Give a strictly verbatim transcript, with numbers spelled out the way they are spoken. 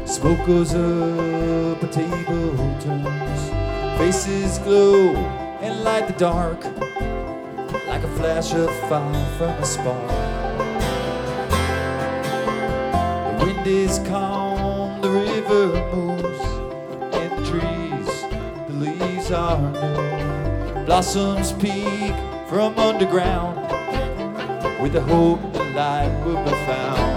Smoke goes up, a table turns, faces glow and light the dark like a flash of fire from a spark. The wind is calm, the river moves, and the trees, the leaves are new. Blossoms peek from underground, with the hope the light will be found.